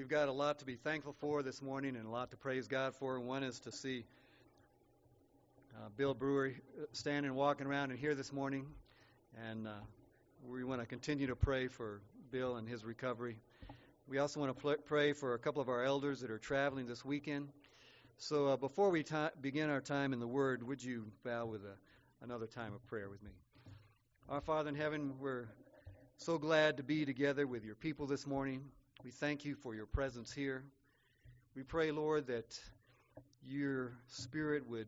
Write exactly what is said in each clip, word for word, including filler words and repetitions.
got a lot to be thankful for this morning and a lot to praise God for. One is to see uh, Bill Brewer standing and walking around and here this morning. And uh, we want to continue to pray for Bill and his recovery. We also want to pl- pray for a couple of our elders that are traveling this weekend. So uh, before we ta- begin our time in the Word, would you bow with a, another time of prayer with me? Our Father in heaven, we're so glad to be together with your people this morning. We thank you for your presence here. We pray, Lord, that your Spirit would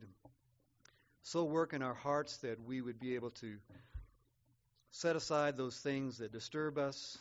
so work in our hearts that we would be able to set aside those things that disturb us,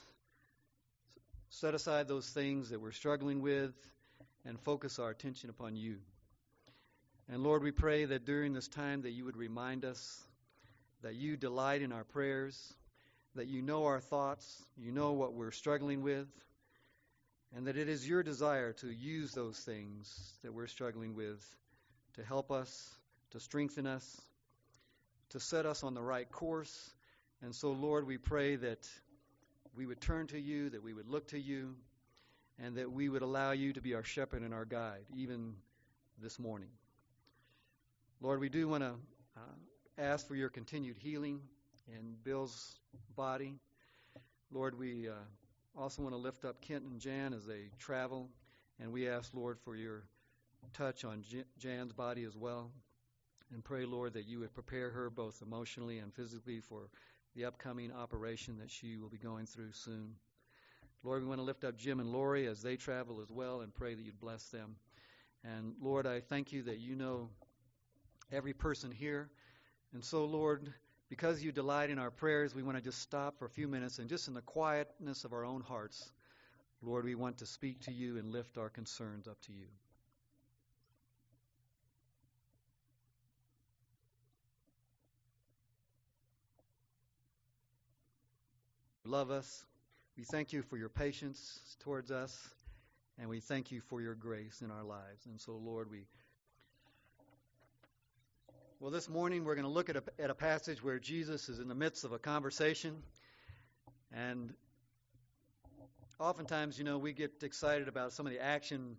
set aside those things that we're struggling with, and focus our attention upon you. And Lord, we pray that during this time that you would remind us that you delight in our prayers, that you know our thoughts, you know what we're struggling with, and that it is your desire to use those things that we're struggling with to help us, to strengthen us, to set us on the right course. And so, Lord, we pray that we would turn to you, that we would look to you, and that we would allow you to be our shepherd and our guide, even this morning. Lord, we do want to uh, ask for your continued healing in Bill's body. Lord, we uh, also want to lift up Kent and Jan as they travel, and we ask, Lord, for your touch on J- Jan's body as well, and pray, Lord, that you would prepare her both emotionally and physically for the upcoming operation that she will be going through soon. Lord, we want to lift up Jim and Lori as they travel as well and pray that you'd bless them. And Lord, I thank you that you know every person here. And so, Lord, because you delight in our prayers, we want to just stop for a few minutes and just in the quietness of our own hearts, Lord, we want to speak to you and lift our concerns up to you. Love us. We thank you for your patience towards us, and we thank you for your grace in our lives. And so, Lord, we Well, this morning we're going to look at a, at a passage where Jesus is in the midst of a conversation. And oftentimes, you know, we get excited about some of the action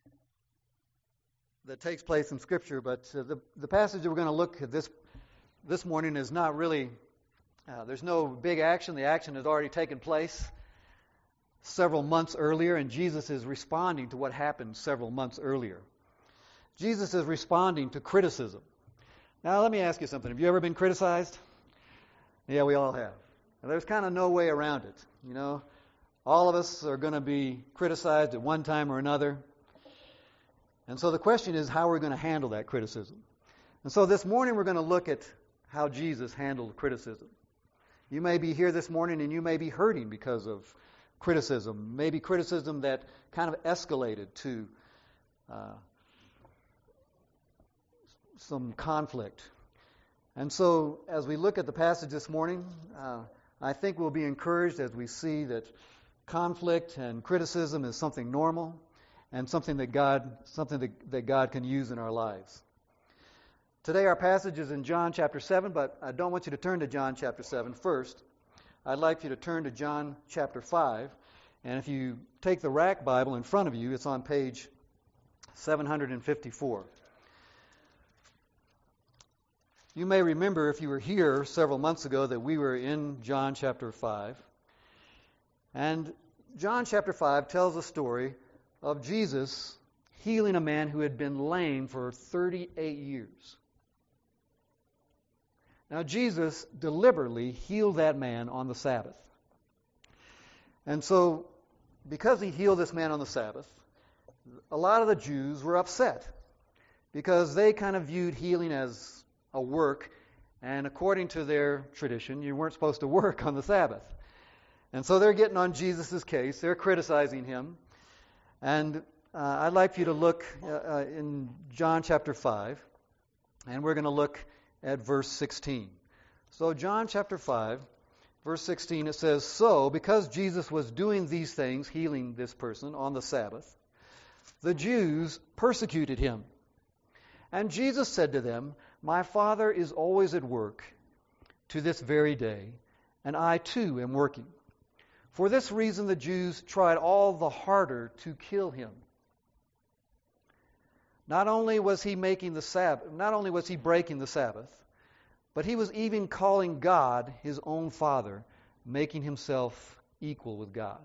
that takes place in Scripture. But uh, the, the passage that we're going to look at this, this morning is not really, uh, there's no big action. The action has already taken place several months earlier, and Jesus is responding to what happened several months earlier. Jesus is responding to criticism. Now, let me ask you something. Have you ever been criticized? Yeah, we all have. Now, there's kind of no way around it. You know, all of us are going to be criticized at one time or another. And so the question is how we're going to handle that criticism. And so this morning we're going to look at how Jesus handled criticism. You may be here this morning and you may be hurting because of criticism, maybe criticism that kind of escalated to uh, some conflict. And so as we look at the passage this morning, uh, I think we'll be encouraged as we see that conflict and criticism is something normal and something that God something that, that God can use in our lives. Today our passage is in John chapter seven, but I don't want you to turn to John chapter seven first. I'd like you to turn to John chapter five. And if you take the Rack Bible in front of you, it's on page seven fifty-four. You may remember, if you were here several months ago, that we were in John chapter five. And John chapter five tells a story of Jesus healing a man who had been lame for thirty-eight years. Now, Jesus deliberately healed that man on the Sabbath. And so, because he healed this man on the Sabbath, a lot of the Jews were upset because they kind of viewed healing as a work, and according to their tradition, you weren't supposed to work on the Sabbath. And so they're getting on Jesus' case. They're criticizing him. And uh, I'd like for you to look uh, uh, in John chapter five, and we're going to look at verse sixteen. So John chapter five, verse sixteen, it says, "So, because Jesus was doing these things, healing this person on the Sabbath, the Jews persecuted him. And Jesus said to them, 'My Father is always at work to this very day, and I too am working.' For this reason, the Jews tried all the harder to kill him. Not only was he making the Sabbath, not only was he breaking the Sabbath, but he was even calling God his own Father, making himself equal with God.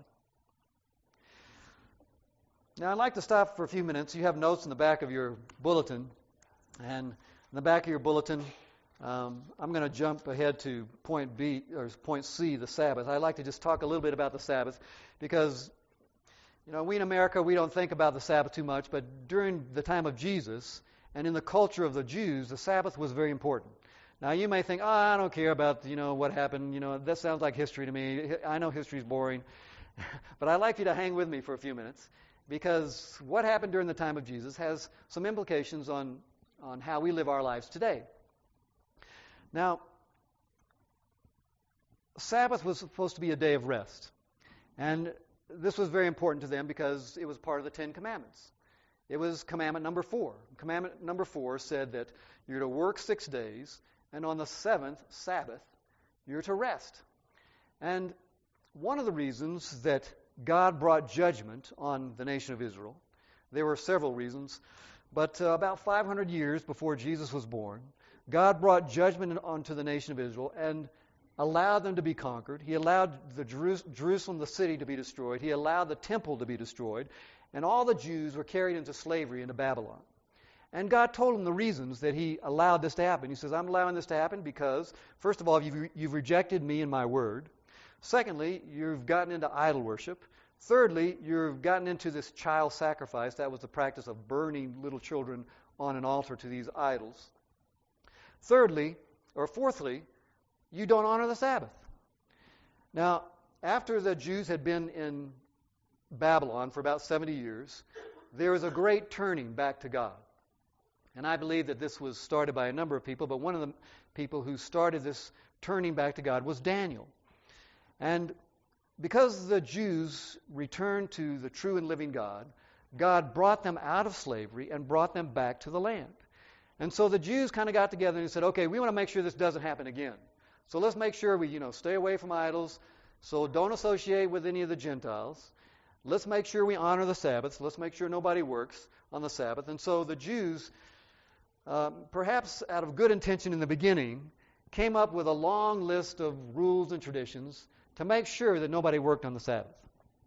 Now, I'd like to stop for a few minutes. You have notes in the back of your bulletin, and in the back of your bulletin, um, I'm going to jump ahead to point B or point C, the Sabbath. I'd like to just talk a little bit about the Sabbath because, you know, we in America, we don't think about the Sabbath too much, but during the time of Jesus and in the culture of the Jews, the Sabbath was very important. Now, you may think, oh, I don't care about, you know, what happened. You know, that sounds like history to me. I know history is boring. But I'd like you to hang with me for a few minutes because what happened during the time of Jesus has some implications on, on how we live our lives today. Now, Sabbath was supposed to be a day of rest. And this was very important to them because it was part of the Ten Commandments. It was commandment number four. Commandment number four said that you're to work six days, and on the seventh, Sabbath, you're to rest. And one of the reasons that God brought judgment on the nation of Israel, there were several reasons, but uh, about five hundred years before Jesus was born, God brought judgment onto the nation of Israel and allowed them to be conquered. He allowed the Jeru- Jerusalem, the city, to be destroyed. He allowed the temple to be destroyed. And all the Jews were carried into slavery into Babylon. And God told them the reasons that he allowed this to happen. He says, I'm allowing this to happen because, first of all, you've, re- you've rejected me and my word. Secondly, you've gotten into idol worship. Thirdly, you've gotten into this child sacrifice. That was the practice of burning little children on an altar to these idols. Thirdly, or fourthly, you don't honor the Sabbath. Now, after the Jews had been in Babylon for about seventy years, there was a great turning back to God. And I believe that this was started by a number of people, but one of the people who started this turning back to God was Daniel. And because the Jews returned to the true and living God, God brought them out of slavery and brought them back to the land. And so the Jews kind of got together and said, okay, we want to make sure this doesn't happen again. So let's make sure we, you know, stay away from idols. So don't associate with any of the Gentiles. Let's make sure we honor the Sabbath. Let's make sure nobody works on the Sabbath. And so the Jews, uh, perhaps out of good intention in the beginning, came up with a long list of rules and traditions to make sure that nobody worked on the Sabbath.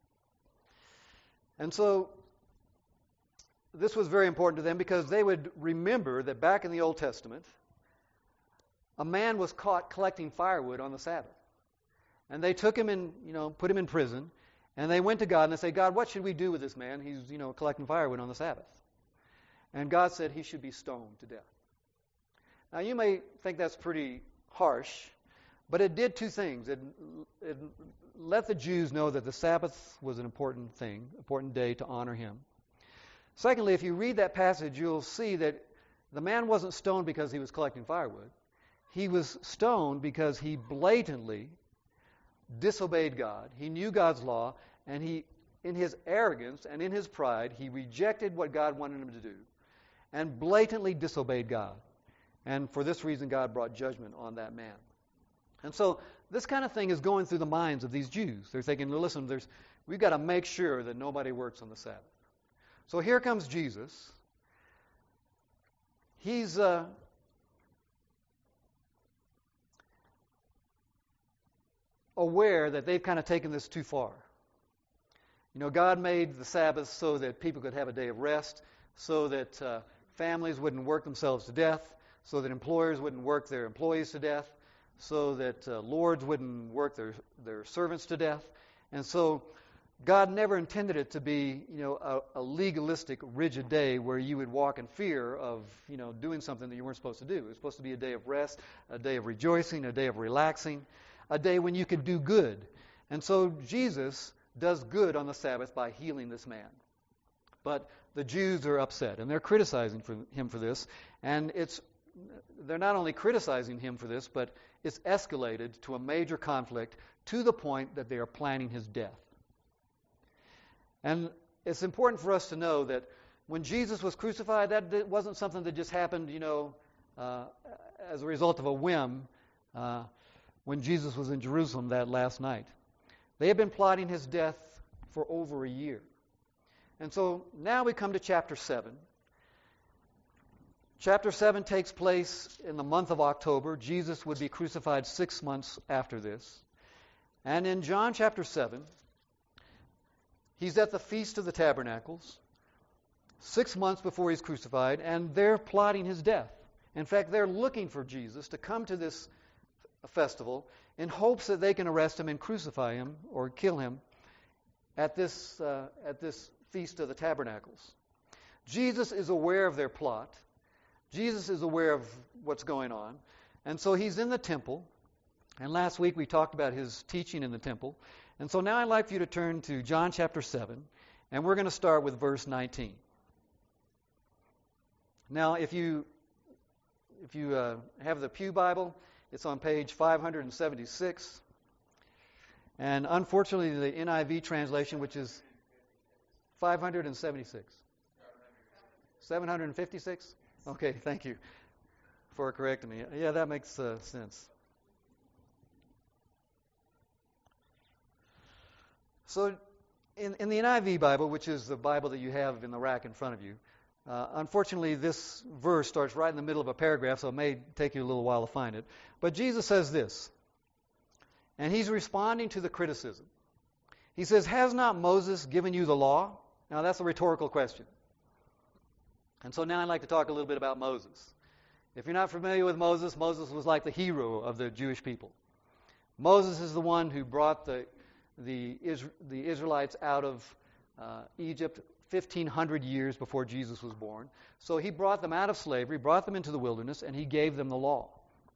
And so this was very important to them because they would remember that back in the Old Testament, a man was caught collecting firewood on the Sabbath. And they took him and, you know, put him in prison. And they went to God and they said, God, what should we do with this man? He's, you know, collecting firewood on the Sabbath. And God said he should be stoned to death. Now, you may think that's pretty harsh, but it did two things. It, it let the Jews know that the Sabbath was an important thing, important day to honor him. Secondly, if you read that passage, you'll see that the man wasn't stoned because he was collecting firewood. He was stoned because he blatantly disobeyed God. He knew God's law, and he, in his arrogance and in his pride, he rejected what God wanted him to do and blatantly disobeyed God. And for this reason, God brought judgment on that man. And so this kind of thing is going through the minds of these Jews. They're thinking, listen, there's, we've got to make sure that nobody works on the Sabbath. So here comes Jesus. He's uh, aware that they've kind of taken this too far. You know, God made the Sabbath so that people could have a day of rest, so that uh, families wouldn't work themselves to death, so that employers wouldn't work their employees to death, so that uh, lords wouldn't work their, their servants to death. And so God never intended it to be, you know, a, a legalistic, rigid day where you would walk in fear of, you know, doing something that you weren't supposed to do. It was supposed to be a day of rest, a day of rejoicing, a day of relaxing, a day when you could do good. And so Jesus does good on the Sabbath by healing this man. But the Jews are upset, and they're criticizing for him for this. And it's they're not only criticizing him for this, but it's escalated to a major conflict to the point that they are planning his death. And it's important for us to know that when Jesus was crucified, that wasn't something that just happened, you know, uh, as a result of a whim uh, when Jesus was in Jerusalem that last night. They had been plotting his death for over a year. And so now we come to chapter seven. Chapter seven takes place in the month of October. Jesus would be crucified six months after this. And in John chapter seven, he's at the Feast of the Tabernacles, six months before he's crucified, and they're plotting his death. In fact, they're looking for Jesus to come to this festival in hopes that they can arrest him and crucify him or kill him at this, uh, at this Feast of the Tabernacles. Jesus is aware of their plot. Jesus is aware of what's going on. And so he's in the temple. And last week we talked about his teaching in the temple. And so now I'd like for you to turn to John chapter seven. And we're going to start with verse nineteen. Now, if you if you uh, have the Pew Bible, it's on page five seventy-six. And unfortunately, the N I V translation, which is five seventy-six. seven fifty-six? Okay, thank you for correcting me. Yeah, that makes uh, sense. So, in, in the N I V Bible, which is the Bible that you have in the rack in front of you, uh, unfortunately, this verse starts right in the middle of a paragraph, so it may take you a little while to find it. But Jesus says this, and he's responding to the criticism. He says, "Has not Moses given you the law?" Now, that's a rhetorical question. And so now I'd like to talk a little bit about Moses. If you're not familiar with Moses, Moses was like the hero of the Jewish people. Moses is the one who brought the the, Is- the Israelites out of uh, Egypt fifteen hundred years before Jesus was born. So he brought them out of slavery, brought them into the wilderness, and he gave them the law.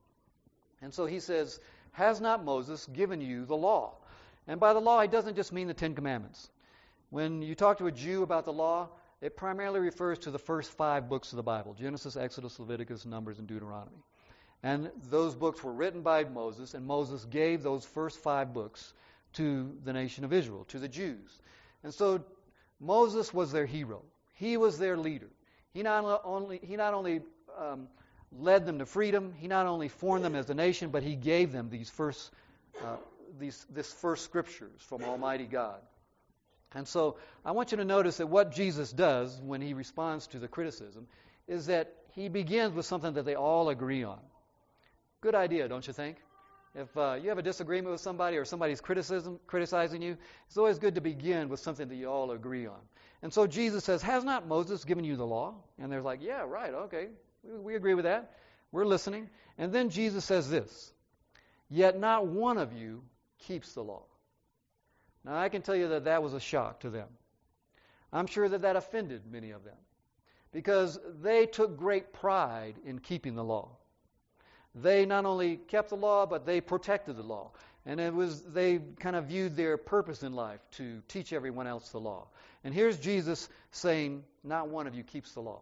And so he says, "Has not Moses given you the law?" And by the law, he doesn't just mean the Ten Commandments. When you talk to a Jew about the law, it primarily refers to the first five books of the Bible: Genesis, Exodus, Leviticus, Numbers, and Deuteronomy. And those books were written by Moses, and Moses gave those first five books to the nation of Israel, to the Jews. And so Moses was their hero. He was their leader. He not only he not only um, led them to freedom, he not only formed them as a nation, but he gave them these first uh, these this first scriptures from Almighty God. And so I want you to notice that what Jesus does when he responds to the criticism is that he begins with something that they all agree on. Good idea, don't you think? If uh, you have a disagreement with somebody or somebody's criticism, criticizing you, it's always good to begin with something that you all agree on. And so Jesus says, "Has not Moses given you the law?" And they're like, "Yeah, right, okay, we, we agree with that. We're listening." And then Jesus says this, "Yet not one of you keeps the law." Now, I can tell you that that was a shock to them. I'm sure that that offended many of them because they took great pride in keeping the law. They not only kept the law, but they protected the law. And it was they kind of viewed their purpose in life to teach everyone else the law. And here's Jesus saying, "Not one of you keeps the law."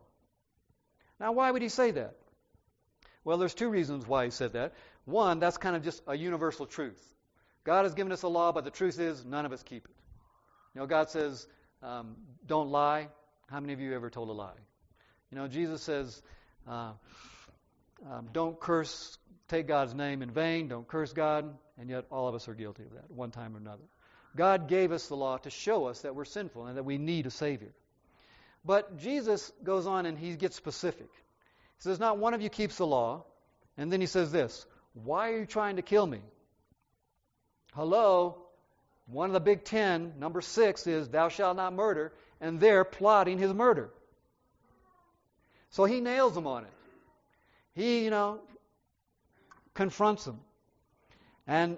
Now, why would he say that? Well, there's two reasons why he said that. One, that's kind of just a universal truth. God has given us a law, but the truth is none of us keep it. You know, God says, um, don't lie. How many of you ever told a lie? You know, Jesus says, uh, um, don't curse, take God's name in vain, don't curse God, and yet all of us are guilty of that at one time or another. God gave us the law to show us that we're sinful and that we need a Savior. But Jesus goes on and he gets specific. He says, "Not one of you keeps the law." And then he says this, "Why are you trying to kill me?" Hello? One of the big ten, number six, is "Thou shalt not murder," and they're plotting his murder. So he nails them on it. He, you know, confronts them. And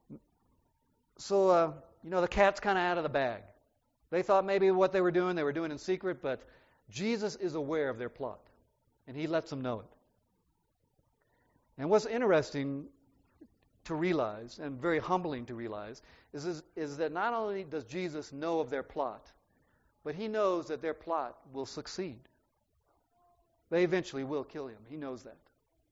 so, uh, you know, the cat's kind of out of the bag. They thought maybe what they were doing, they were doing in secret, but Jesus is aware of their plot, and he lets them know it. And what's interesting to realize, and very humbling to realize, is, is, is that not only does Jesus know of their plot, but he knows that their plot will succeed. They eventually will kill him. He knows that.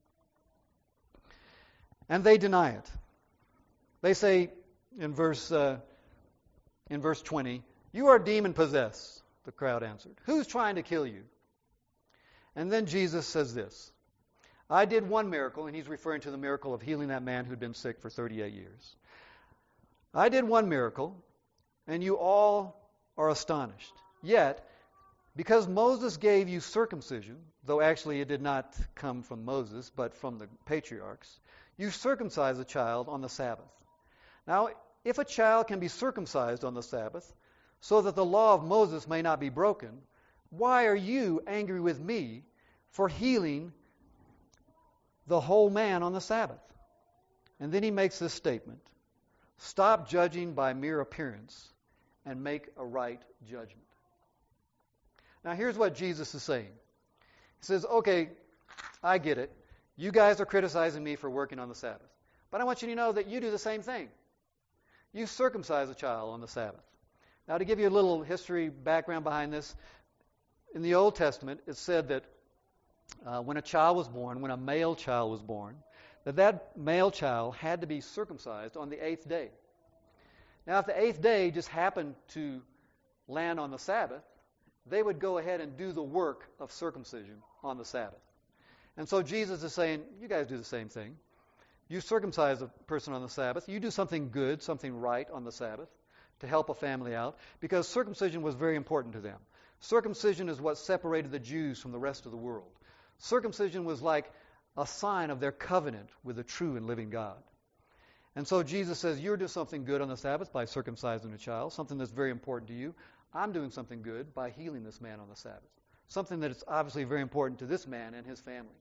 And they deny it. They say in verse uh, in verse twenty, "You are demon-possessed," the crowd answered. "Who's trying to kill you?" And then Jesus says this, "I did one miracle," and he's referring to the miracle of healing that man who'd been sick for thirty-eight years. I did one miracle, and you all are astonished. Yet, because Moses gave you circumcision, though actually it did not come from Moses, but from the patriarchs, you circumcise a child on the Sabbath. Now, if a child can be circumcised on the Sabbath, so that the law of Moses may not be broken, why are you angry with me for healing the whole man on the Sabbath? And then he makes this statement: stop judging by mere appearance and make a right judgment. Now here's what Jesus is saying. He says, okay, I get it. You guys are criticizing me for working on the Sabbath. But I want you to know that you do the same thing. You circumcise a child on the Sabbath. Now, to give you a little history background behind this, in the Old Testament, it said that uh, when a child was born, when a male child was born, that that male child had to be circumcised on the eighth day. Now, if the eighth day just happened to land on the Sabbath, they would go ahead and do the work of circumcision on the Sabbath. And so Jesus is saying, you guys do the same thing. You circumcise a person on the Sabbath. You do something good, something right on the Sabbath to help a family out, because circumcision was very important to them. Circumcision is what separated the Jews from the rest of the world. Circumcision was like a sign of their covenant with the true and living God. And so Jesus says, you're doing something good on the Sabbath by circumcising a child, something that's very important to you. I'm doing something good by healing this man on the Sabbath, something that is obviously very important to this man and his family.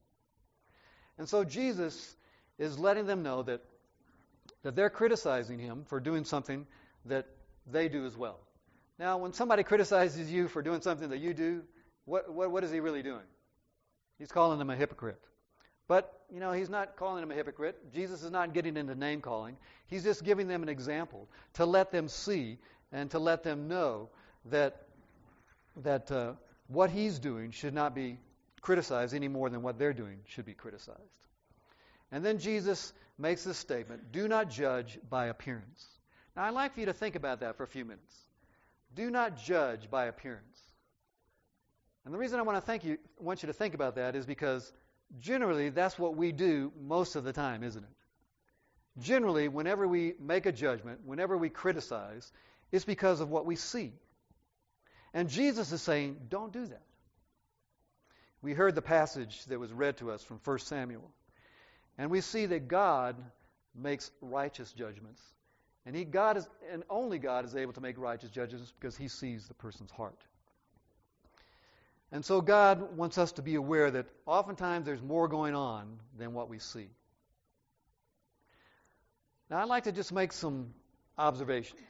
And so Jesus is letting them know that, that they're criticizing him for doing something that they do as well. Now, when somebody criticizes you for doing something that you do, what, what, what is he really doing? He's calling them a hypocrite. But, you know, he's not calling them a hypocrite. Jesus is not getting into name calling. He's just giving them an example to let them see and to let them know that that uh, what he's doing should not be criticized any more than what they're doing should be criticized. And then Jesus makes this statement, do not judge by appearance. Now, I'd like for you to think about that for a few minutes. Do not judge by appearance. And the reason I want to thank you, want you to think about that is because generally that's what we do most of the time, isn't it? Generally, whenever we make a judgment, whenever we criticize, it's because of what we see. And Jesus is saying, don't do that. We heard the passage that was read to us from First Samuel. And we see that God makes righteous judgments. And he, God is, and only God is able to make righteous judgments because he sees the person's heart. And so God wants us to be aware that oftentimes there's more going on than what we see. Now, I'd like to just make some observations.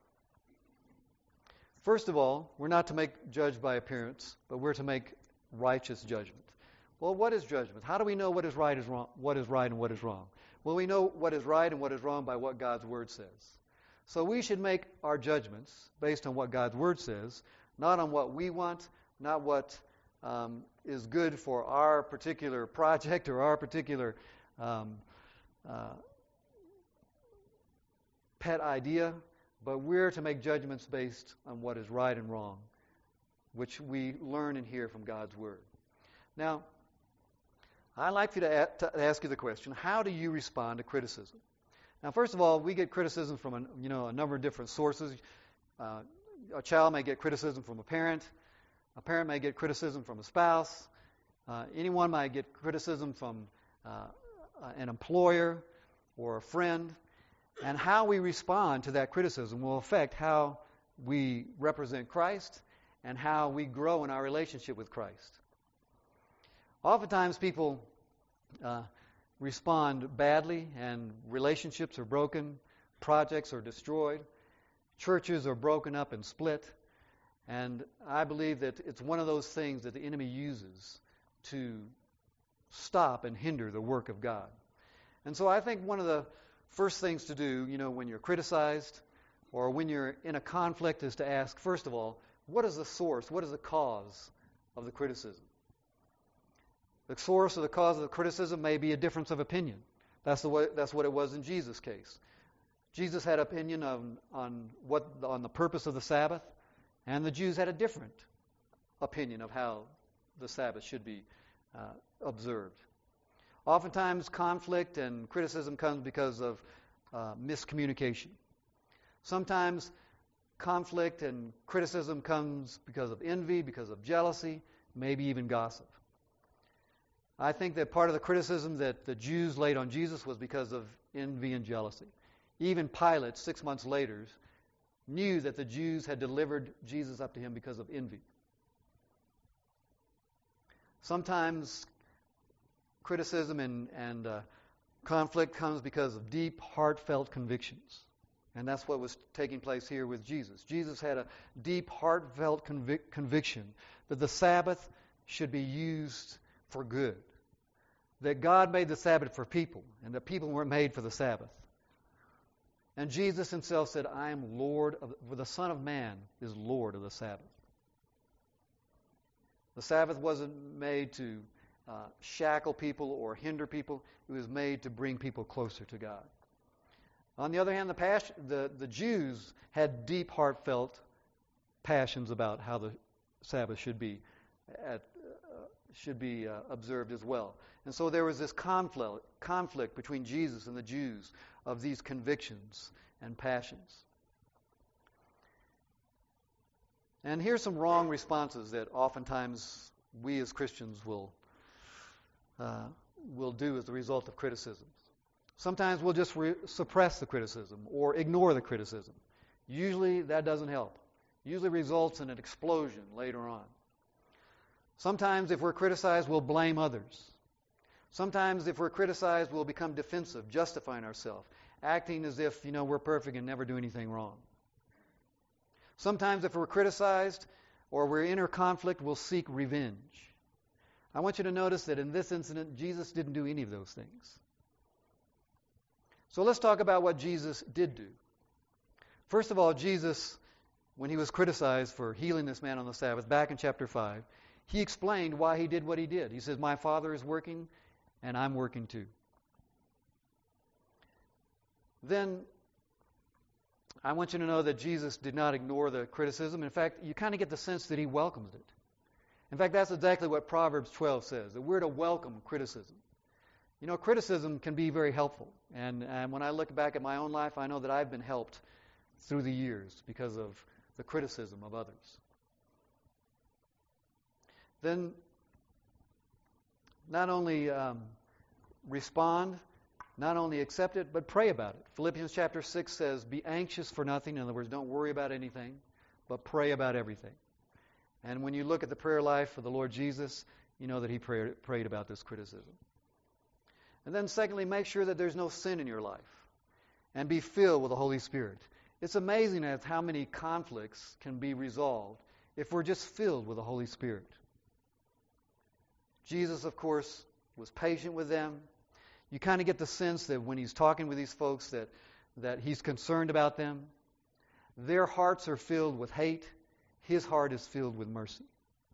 First of all, we're not to make judge by appearance, but we're to make righteous judgment. Well, what is judgment? How do we know what is right is wrong, what is right and what is wrong? Well, we know what is right and what is wrong by what God's Word says. So we should make our judgments based on what God's Word says, not on what we want, not what um, is good for our particular project or our particular um, uh, pet idea, but we're to make judgments based on what is right and wrong, which we learn and hear from God's Word. Now, I'd like you to, a- to ask you the question, how do you respond to criticism? Now, first of all, we get criticism from a, you know, a number of different sources. Uh, a child may get criticism from a parent. A parent may get criticism from a spouse. Uh, anyone might get criticism from uh, an employer or a friend. And how we respond to that criticism will affect how we represent Christ and how we grow in our relationship with Christ. Oftentimes people uh, respond badly and relationships are broken, projects are destroyed, churches are broken up and split. And I believe that it's one of those things that the enemy uses to stop and hinder the work of God. And so I think one of the first things to do, you know, when you're criticized or when you're in a conflict is to ask, first of all, what is the source, what is the cause of the criticism? The source or the cause of the criticism may be a difference of opinion. That's the way, that's what it was in Jesus' case. Jesus had opinion on, on what on the purpose of the Sabbath, and the Jews had a different opinion of how the Sabbath should be uh, observed. Oftentimes, conflict and criticism comes because of uh, miscommunication. Sometimes conflict and criticism comes because of envy, because of jealousy, maybe even gossip. I think that part of the criticism that the Jews laid on Jesus was because of envy and jealousy. Even Pilate, six months later, knew that the Jews had delivered Jesus up to him because of envy. Sometimes criticism and, and uh, conflict comes because of deep, heartfelt convictions. And that's what was taking place here with Jesus. Jesus had a deep, heartfelt convic- conviction that the Sabbath should be used for good. That God made the Sabbath for people, and that people weren't made for the Sabbath. And Jesus himself said, I am Lord of, for the Son of Man is Lord of the Sabbath. The Sabbath wasn't made to uh, shackle people or hinder people. It was made to bring people closer to God. On the other hand, the, passion, the, the Jews had deep, heartfelt passions about how the Sabbath should be at, uh, should be uh, observed as well. And so there was this conflict, conflict between Jesus and the Jews of these convictions and passions. And here's some wrong responses that oftentimes we as Christians will uh, will do as a result of criticism. Sometimes we'll just re- suppress the criticism or ignore the criticism. Usually that doesn't help. Usually results in an explosion later on. Sometimes if we're criticized, we'll blame others. Sometimes if we're criticized, we'll become defensive, justifying ourselves, acting as if, you know, we're perfect and never do anything wrong. Sometimes if we're criticized or we're in a conflict, we'll seek revenge. I want you to notice that in this incident, Jesus didn't do any of those things. So let's talk about what Jesus did do. First of all, Jesus, when he was criticized for healing this man on the Sabbath, back in chapter five, he explained why he did what he did. He says, my Father is working, and I'm working too. Then, I want you to know that Jesus did not ignore the criticism. In fact, you kind of get the sense that he welcomes it. In fact, that's exactly what Proverbs twelve says, that we're to welcome criticism. You know, criticism can be very helpful. And, and when I look back at my own life, I know that I've been helped through the years because of the criticism of others. Then, not only um, respond, not only accept it, but pray about it. Philippians chapter six says, be anxious for nothing. In other words, don't worry about anything, but pray about everything. And when you look at the prayer life of the Lord Jesus, you know that he prayed, prayed about this criticism. And then secondly, make sure that there's no sin in your life and be filled with the Holy Spirit. It's amazing as how many conflicts can be resolved if we're just filled with the Holy Spirit. Jesus, of course, was patient with them. You kind of get the sense that when he's talking with these folks that, that he's concerned about them. Their hearts are filled with hate. His heart is filled with mercy.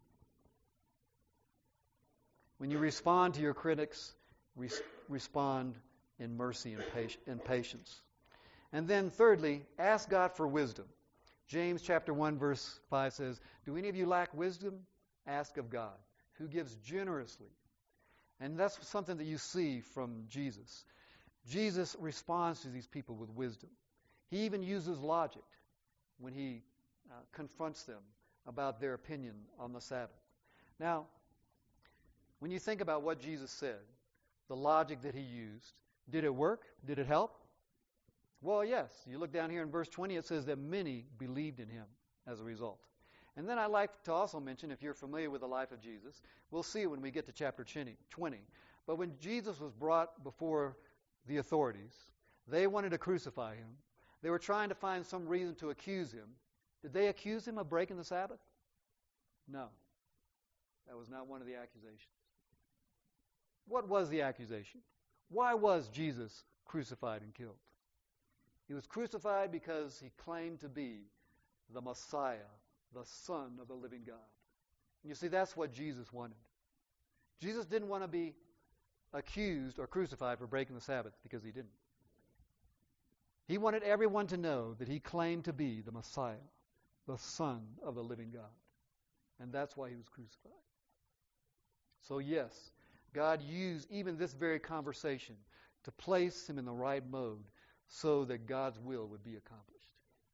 When you respond to your critics, res- respond in mercy and, pat- and patience. And then thirdly, ask God for wisdom. James chapter one verse five says, do any of you lack wisdom? Ask of God, who gives generously. And that's something that you see from Jesus. Jesus responds to these people with wisdom. He even uses logic when he uh, confronts them about their opinion on the Sabbath. Now, when you think about what Jesus said, the logic that he used, did it work? Did it help? Well, yes. You look down here in verse twenty, it says that many believed in him as a result. And then I like to also mention, if you're familiar with the life of Jesus, we'll see it when we get to chapter twenty. But when Jesus was brought before the authorities, they wanted to crucify him. They were trying to find some reason to accuse him. Did they accuse him of breaking the Sabbath? No. That was not one of the accusations. What was the accusation? Why was Jesus crucified and killed? He was crucified because he claimed to be the Messiah, the Son of the living God. You see, that's what Jesus wanted. Jesus didn't want to be accused or crucified for breaking the Sabbath because he didn't. He wanted everyone to know that he claimed to be the Messiah, the Son of the living God. And that's why he was crucified. So yes, God used even this very conversation to place him in the right mode so that God's will would be accomplished.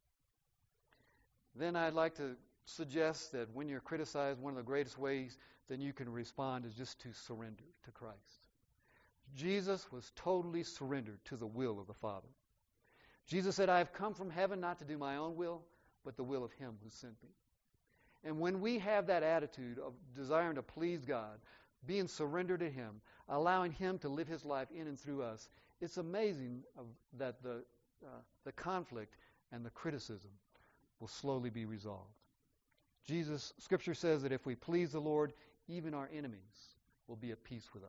then I'd like to suggest that when you're criticized, one of the greatest ways that you can respond is just to surrender to Christ. Jesus was totally surrendered to the will of the Father. Jesus said, I have come from heaven not to do my own will, but the will of Him who sent me. And when we have that attitude of desiring to please God, being surrendered to Him, allowing Him to live His life in and through us, it's amazing of, that the, uh, the conflict and the criticism will slowly be resolved. Jesus, Scripture says that if we please the Lord, even our enemies will be at peace with us.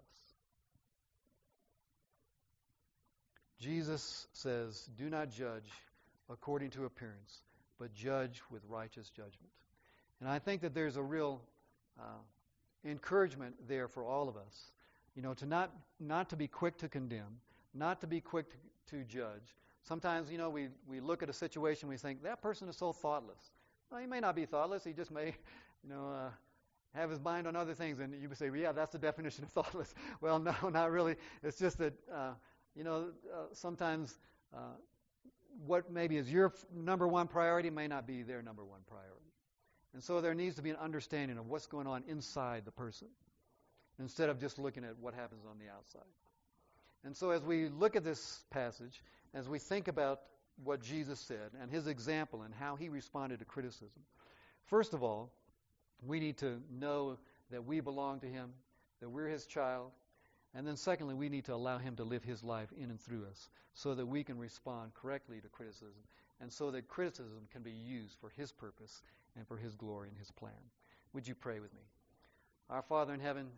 Jesus says, do not judge according to appearance, but judge with righteous judgment. And I think that there's a real uh, encouragement there for all of us, you know, to not not to be quick to condemn, not to be quick to, to judge. Sometimes, you know, we, we look at a situation, we think, that person is so thoughtless. Well, he may not be thoughtless, he just may, you know, uh, have his mind on other things. And you would say, well, yeah, that's the definition of thoughtless. Well, no, not really. It's just that, uh, you know, uh, sometimes uh, what maybe is your f- number one priority may not be their number one priority. And so there needs to be an understanding of what's going on inside the person instead of just looking at what happens on the outside. And so as we look at this passage, as we think about what Jesus said and His example and how He responded to criticism, first of all, we need to know that we belong to Him, that we're His child, and then secondly, we need to allow Him to live His life in and through us so that we can respond correctly to criticism and so that criticism can be used for His purpose and for His glory and His plan. Would you pray with me? Our Father in heaven,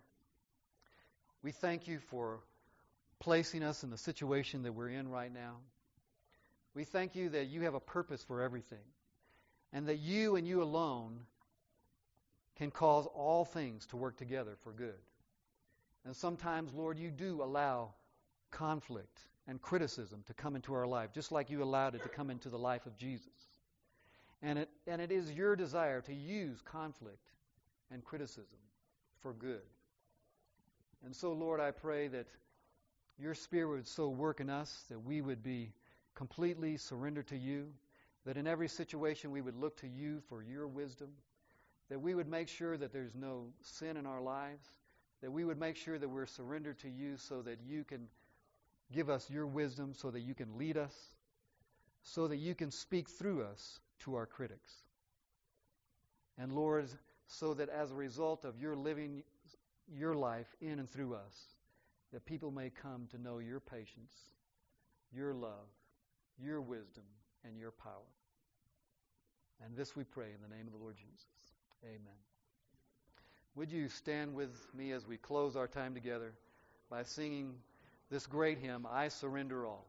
we thank You for placing us in the situation that we're in right now. We thank You that You have a purpose for everything and that You and You alone can cause all things to work together for good. And sometimes, Lord, You do allow conflict and criticism to come into our life, just like You allowed it to come into the life of Jesus. And it, and it is Your desire to use conflict and criticism for good. And so, Lord, I pray that Your Spirit would so work in us that we would be completely surrendered to You, that in every situation we would look to You for Your wisdom, that we would make sure that there's no sin in our lives, that we would make sure that we're surrendered to You so that You can give us Your wisdom, so that You can lead us, so that You can speak through us to our critics. And Lord, so that as a result of Your living Your life in and through us, that people may come to know Your patience, Your love, Your wisdom, and Your power. And this we pray in the name of the Lord Jesus. Amen. Would you stand with me as we close our time together by singing this great hymn, I Surrender All.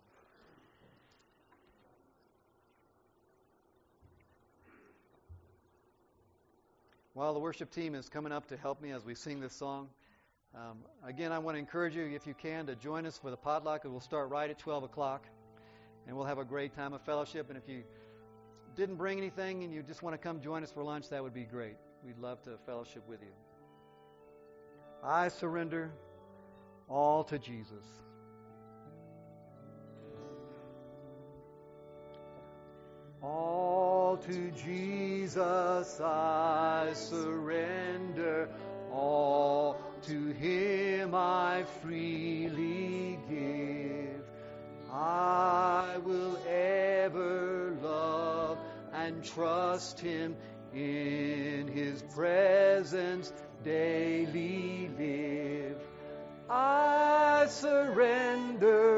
While the worship team is coming up to help me as we sing this song, um, again, I want to encourage you, if you can, to join us for the potluck. It will start right at twelve o'clock, and we'll have a great time of fellowship. And if you didn't bring anything and you just want to come join us for lunch, that would be great. We'd love to fellowship with you. I surrender all to Jesus. All to Jesus I surrender, all to Him I freely give. I will ever love and trust Him, in His presence daily live. I surrender